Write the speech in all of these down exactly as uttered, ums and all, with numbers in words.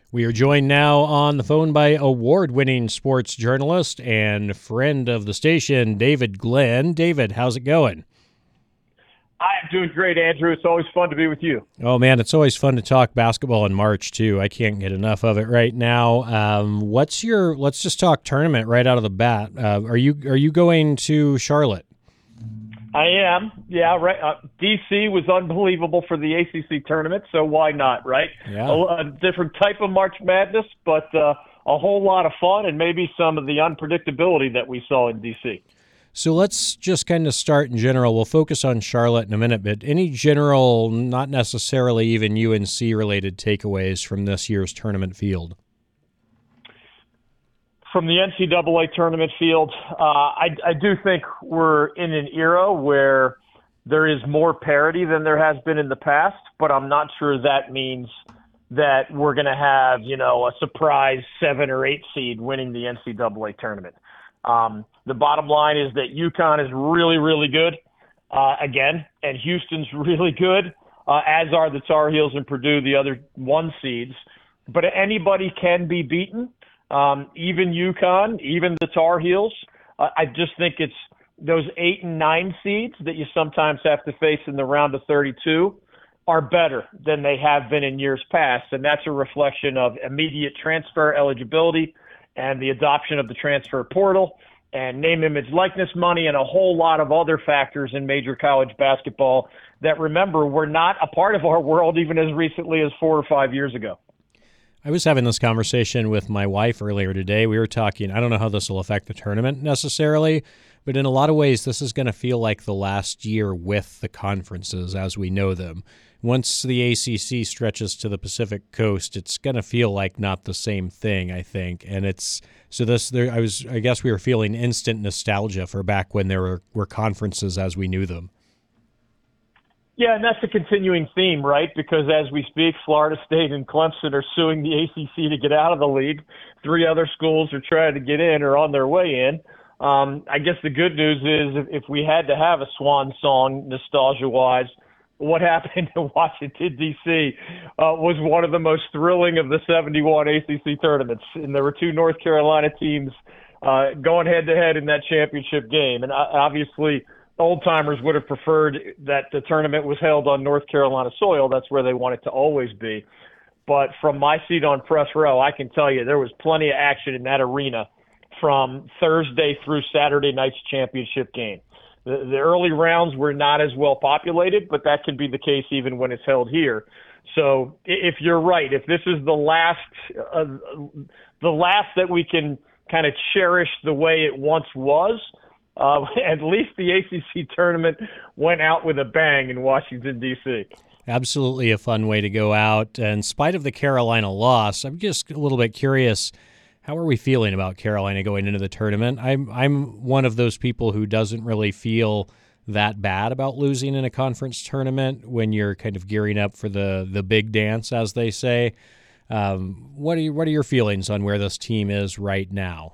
We are joined now on the phone by award-winning sports journalist and friend of the station, David Glenn. David, how's it going? I'm doing great, Andrew. It's always fun to be with you. Oh, man, it's always fun to talk basketball in March, too. I can't get enough of it right now. Um, what's your, let's just talk tournament right out of the bat. Uh, are you are you going to Charlotte? I am. Yeah, right. Uh, D C was unbelievable for the A C C tournament, so why not, right? Yeah. A, a different type of March Madness, but uh, a whole lot of fun and maybe some of the unpredictability that we saw in D C. So let's just kind of start in general. We'll focus on Charlotte in a minute, but any general, not necessarily even U N C-related takeaways from this year's tournament field? From the N C double A tournament field, uh, I, I do think we're in an era where there is more parity than there has been in the past, but I'm not sure that means that we're going to have, you know, a surprise seven or eight seed winning the N C double A tournament. Um, the bottom line is that UConn is really, really good, uh, again, and Houston's really good, uh, as are the Tar Heels and Purdue, the other one seeds. But anybody can be beaten. Um, even UConn, even the Tar Heels. Uh, I just think it's those eight and nine seeds that you sometimes have to face in the round of thirty-two are better than they have been in years past. And that's a reflection of immediate transfer eligibility and the adoption of the transfer portal and name, image, likeness money and a whole lot of other factors in major college basketball that, remember, were not a part of our world even as recently as four or five years ago. I was having this conversation with my wife earlier today. We were talking, I don't know how this will affect the tournament necessarily, but in a lot of ways, this is going to feel like the last year with the conferences as we know them. Once the A C C stretches to the Pacific Coast, it's going to feel like not the same thing, I think. And it's so this. There, I was. I guess we were feeling instant nostalgia for back when there were, were conferences as we knew them. Yeah, and that's a continuing theme, right? Because as we speak, Florida State and Clemson are suing the A C C to get out of the league. Three other schools are trying to get in or on their way in. Um, I guess the good news is if, if we had to have a swan song nostalgia-wise, what happened in Washington, D C uh, was one of the most thrilling of the seventy-one A C C tournaments. And there were two North Carolina teams uh, going head-to-head in that championship game. And uh, obviously – old-timers would have preferred that the tournament was held on North Carolina soil. That's where they want it to always be. But from my seat on press row, I can tell you there was plenty of action in that arena from Thursday through Saturday night's championship game. The, the early rounds were not as well populated, but that can be the case even when it's held here. So if you're right, if this is the last, uh, the last that we can kind of cherish the way it once was, Uh, at least the A C C tournament went out with a bang in Washington, D C Absolutely a fun way to go out. In spite of the Carolina loss, I'm just a little bit curious, how are we feeling about Carolina going into the tournament? I'm I'm one of those people who doesn't really feel that bad about losing in a conference tournament when you're kind of gearing up for the, the big dance, as they say. Um, what are you, what are your feelings on where this team is right now?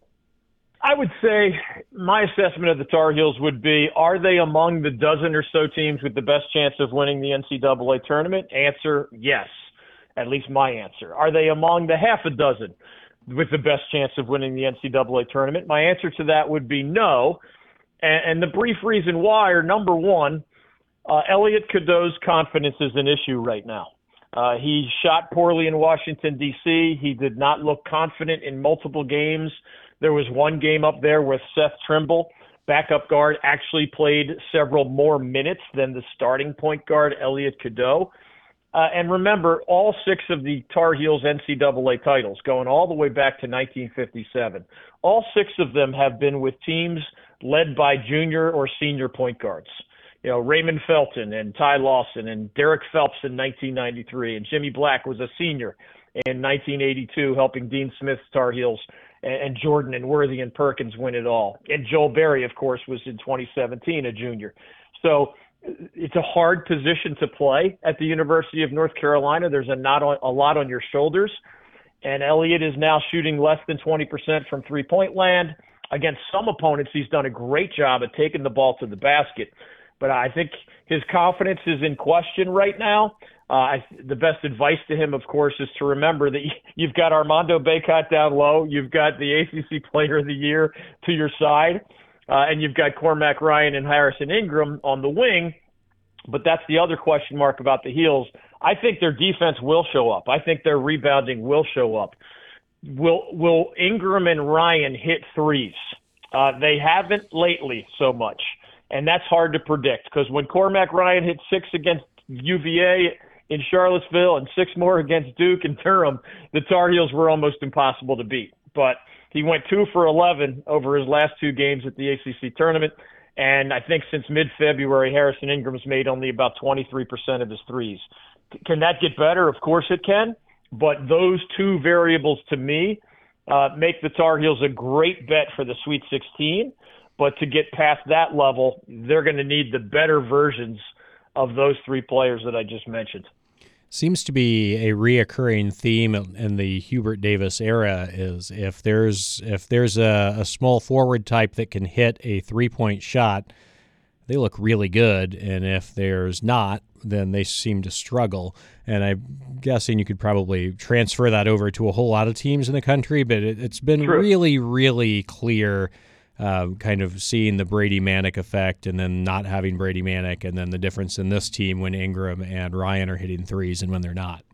I would say my assessment of the Tar Heels would be, are they among the dozen or so teams with the best chance of winning the N C double A tournament? Answer, yes. At least my answer. Are they among the half a dozen with the best chance of winning the N C double A tournament? My answer to that would be no. And, and the brief reason why are, number one, uh, Elliot Cadeau's confidence is an issue right now. Uh, he shot poorly in Washington, D C He did not look confident in multiple games. There was one game up there where Seth Trimble, backup guard, actually played several more minutes than the starting point guard, Elliot Cadeau. Uh, and remember, all six of the Tar Heels N C double A titles, going all the way back to nineteen fifty-seven, all six of them have been with teams led by junior or senior point guards. You know, Raymond Felton and Ty Lawson and Derek Phelps in nineteen ninety-three, and Jimmy Black was a senior in nineteen eighty-two, helping Dean Smith's Tar Heels and Jordan and Worthy and Perkins win it all. And Joel Berry, of course, was in twenty seventeen a junior. So it's a hard position to play at the University of North Carolina. There's a, not a lot on your shoulders. And Elliott is now shooting less than twenty percent from three-point land. Against some opponents, he's done a great job at taking the ball to the basket. But I think his confidence is in question right now. Uh, Uh, I, the best advice to him, of course, is to remember that you've got Armando Bacot down low, you've got the A C C Player of the Year to your side, uh, and you've got Cormac Ryan and Harrison Ingram on the wing. But that's the other question mark about the Heels. I think their defense will show up. I think their rebounding will show up. Will Will Ingram and Ryan hit threes? Uh, they haven't lately so much, and that's hard to predict because when Cormac Ryan hit six against U V A in Charlottesville and six more against Duke and Durham, the Tar Heels were almost impossible to beat. But he went two for eleven over his last two games at the A C C tournament. And I think since mid-February, Harrison Ingram's made only about twenty-three percent of his threes. Can that get better? Of course it can. But those two variables, to me, uh, make the Tar Heels a great bet for the Sweet sixteen. But to get past that level, they're going to need the better versions of those three players that I just mentioned. Seems to be a reoccurring theme in the Hubert Davis era is if there's if there's a, a small forward type that can hit a three-point shot, they look really good, and if there's not, then they seem to struggle. And I'm guessing you could probably transfer that over to a whole lot of teams in the country, but it, it's been True. really, really clear Uh, kind of seeing the Brady Manick effect and then not having Brady Manick, and then the difference in this team when Ingram and Ryan are hitting threes and when they're not.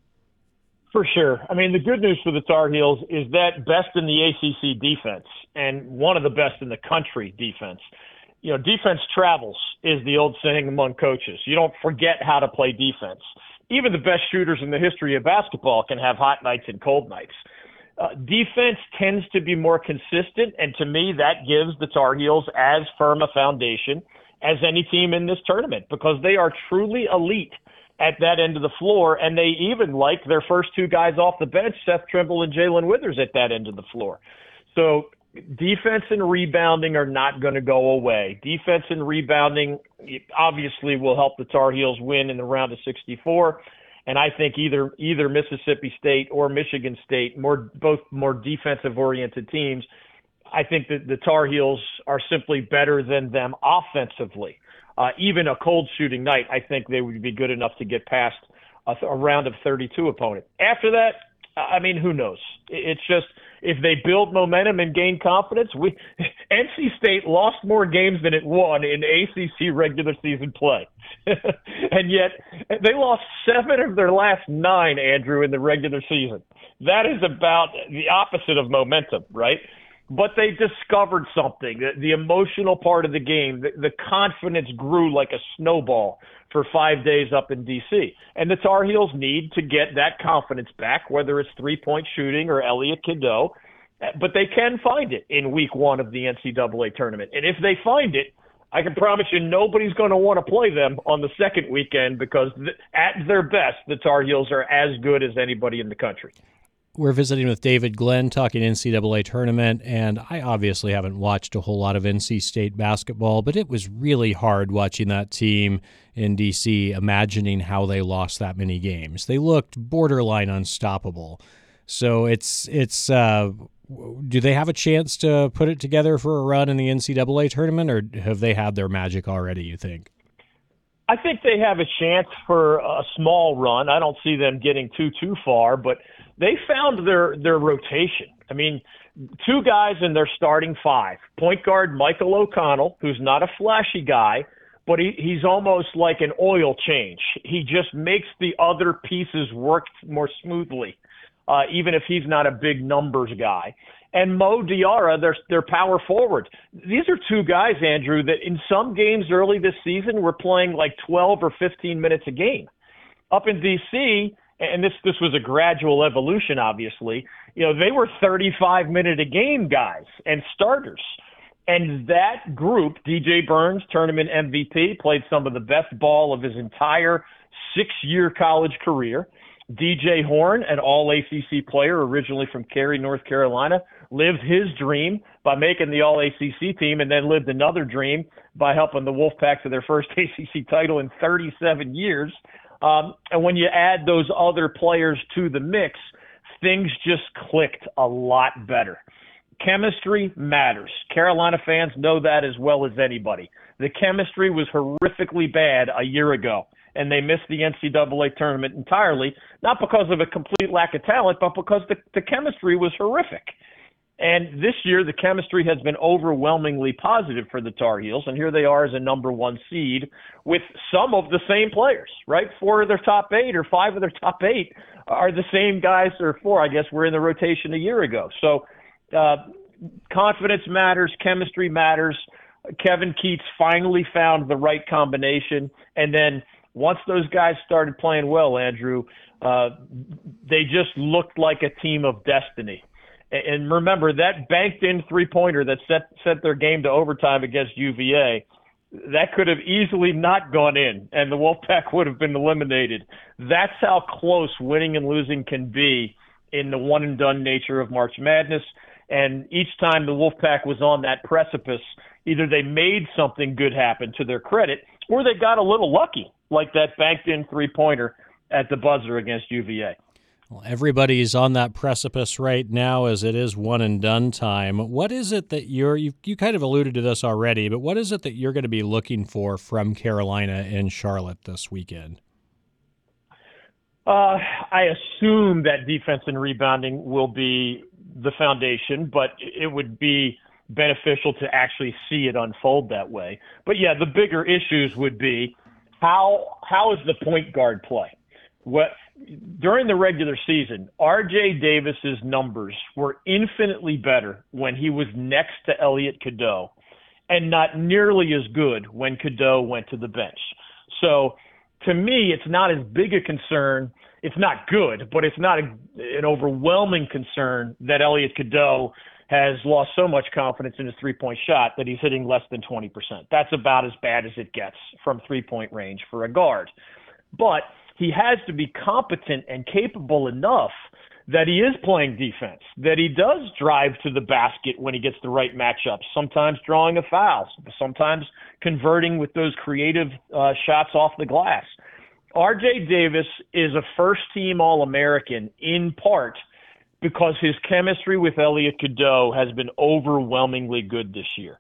For sure. I mean, the good news for the Tar Heels is that best in the A C C defense and one of the best in the country defense. You know, defense travels is the old saying among coaches. You don't forget how to play defense. Even the best shooters in the history of basketball can have hot nights and cold nights. Uh, defense tends to be more consistent, and to me, that gives the Tar Heels as firm a foundation as any team in this tournament because they are truly elite at that end of the floor, and they even like their first two guys off the bench, Seth Trimble and Jalen Withers, at that end of the floor. So defense and rebounding are not going to go away. Defense and rebounding obviously will help the Tar Heels win in the round of sixty-four. And I think either either Mississippi State or Michigan State, more both more defensive-oriented teams, I think that the Tar Heels are simply better than them offensively. Uh, even a cold shooting night, I think they would be good enough to get past a, a round of thirty-two opponent. After that, I mean, who knows? It's just if they build momentum and gain confidence, we N C State lost more games than it won in A C C regular season play. And yet they lost seven of their last nine, Andrew, in the regular season. That is about the opposite of momentum, right? But they discovered something. The, the emotional part of the game, the, the confidence grew like a snowball for five days up in D C. And the Tar Heels need to get that confidence back, whether it's three-point shooting or Elliot Cadeau. But they can find it in week one of the N C double A tournament. And if they find it, I can promise you nobody's going to want to play them on the second weekend because th- at their best, the Tar Heels are as good as anybody in the country. We're visiting with David Glenn, talking N C double A tournament, and I obviously haven't watched a whole lot of N C State basketball, but it was really hard watching that team in D C, imagining how they lost that many games. They looked borderline unstoppable. So it's it's uh, do they have a chance to put it together for a run in the N C double A tournament, or have they had their magic already, you think? I think they have a chance for a small run. I don't see them getting too, too far, but they found their, their rotation. I mean, two guys in their starting five. Point guard Michael O'Connell, who's not a flashy guy, but he, he's almost like an oil change. He just makes the other pieces work more smoothly, uh, even if he's not a big numbers guy. And Mo Diarra, their, their power forward. These are two guys, Andrew, that in some games early this season were playing like twelve or fifteen minutes a game. Up in D C, and this this was a gradual evolution, obviously, you know, they were thirty-five minute a game guys and starters. And that group, D J Burns, tournament M V P, played some of the best ball of his entire six-year college career. D J Horn, an all-A C C player originally from Cary, North Carolina, lived his dream by making the all-A C C team and then lived another dream by helping the Wolfpack to their first A C C title in thirty-seven years. Um, and when you add those other players to the mix, things just clicked a lot better. Chemistry matters. Carolina fans know that as well as anybody. The chemistry was horrifically bad a year ago. and they missed the N C double A tournament entirely, not because of a complete lack of talent, but because the, the chemistry was horrific. And this year, the chemistry has been overwhelmingly positive for the Tar Heels, and here they are as a number one seed with some of the same players, right? Four of their top eight or five of their top eight are the same guys, or four, I guess, were in the rotation a year ago. So uh, confidence matters, chemistry matters. Kevin Keatts finally found the right combination, and then once those guys started playing well, Andrew, uh, they just looked like a team of destiny. And remember, that banked-in three-pointer that set set their game to overtime against U V A, that could have easily not gone in, and the Wolfpack would have been eliminated. That's how close winning and losing can be in the one-and-done nature of March Madness. And each time the Wolfpack was on that precipice, either they made something good happen to their credit, or they got a little lucky, like that banked-in three-pointer at the buzzer against U V A. Well, everybody's on that precipice right now as it is one and done time. What is it that you're, you, you kind of alluded to this already, but what is it that you're going to be looking for from Carolina and Charlotte this weekend? Uh, I assume that defense and rebounding will be the foundation, but it would be beneficial to actually see it unfold that way. But yeah, the bigger issues would be how, how is the point guard play? What, during the regular season, R J Davis's numbers were infinitely better when he was next to Elliot Cadeau, and not nearly as good when Cadeau went to the bench. So, to me, it's not as big a concern. It's not good, but it's not a, an overwhelming concern that Elliot Cadeau has lost so much confidence in his three-point shot that he's hitting less than twenty percent. That's about as bad as it gets from three-point range for a guard. But he has to be competent and capable enough that he is playing defense, that he does drive to the basket when he gets the right matchups, sometimes drawing a foul, sometimes converting with those creative uh, shots off the glass. R J Davis is a first-team All-American in part because his chemistry with Elliot Cadeau has been overwhelmingly good this year.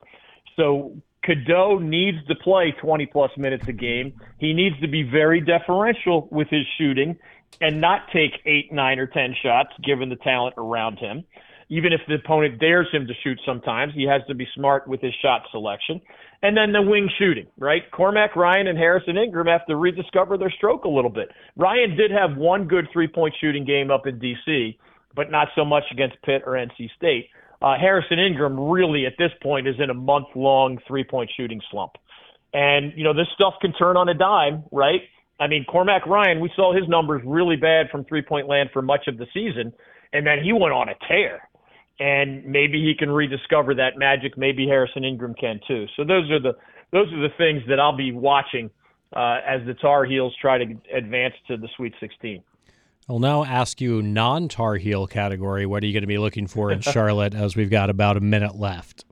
So Cadeau needs to play twenty-plus minutes a game. He needs to be very deferential with his shooting and not take eight, nine, or ten shots, given the talent around him. Even if the opponent dares him to shoot sometimes, he has to be smart with his shot selection. And then the wing shooting, right? Cormac Ryan and Harrison Ingram have to rediscover their stroke a little bit. Ryan did have one good three-point shooting game up in D C, but not so much against Pitt or N C State. Uh, Harrison Ingram really, at this point, is in a month-long three-point shooting slump. And, you know, this stuff can turn on a dime, right? I mean, Cormac Ryan, we saw his numbers really bad from three-point land for much of the season, and then he went on a tear. And maybe he can rediscover that magic. Maybe Harrison Ingram can too. So those are the those are the things that I'll be watching uh, as the Tar Heels try to advance to the Sweet sixteen. I'll now ask you non-Tar Heel category. What are you going to be looking for in Charlotte as we've got about a minute left?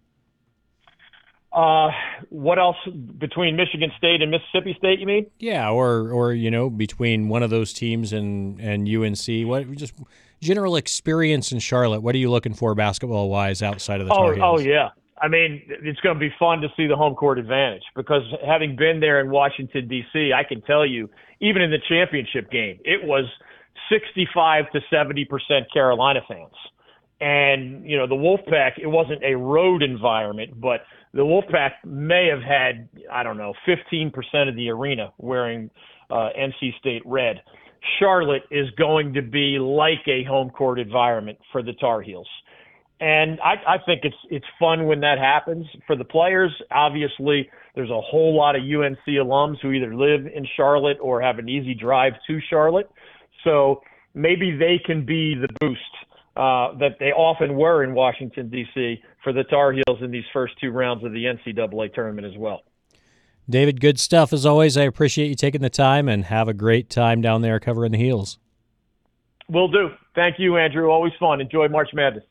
Uh, what else between Michigan State and Mississippi State, you mean? Yeah, or, or you know, between one of those teams and, and U N C. What just general experience in Charlotte, what are you looking for basketball-wise outside of the Tar oh, Heels? Oh, yeah. I mean, it's going to be fun to see the home court advantage because having been there in Washington, D C, I can tell you, even in the championship game, it was sixty-five to seventy percent Carolina fans. And, you know, the Wolfpack, it wasn't a road environment, but the Wolfpack may have had, I don't know, fifteen percent of the arena wearing uh, N C State red. Charlotte is going to be like a home court environment for the Tar Heels. And I, I think it's it's fun when that happens. For the players, obviously, there's a whole lot of U N C alums who either live in Charlotte or have an easy drive to Charlotte. So maybe they can be the boost uh, that they often were in Washington, D C for the Tar Heels in these first two rounds of the N C double A tournament as well. David, good stuff as always. I appreciate you taking the time, and have a great time down there covering the Heels. Will do. Thank you, Andrew. Always fun. Enjoy March Madness.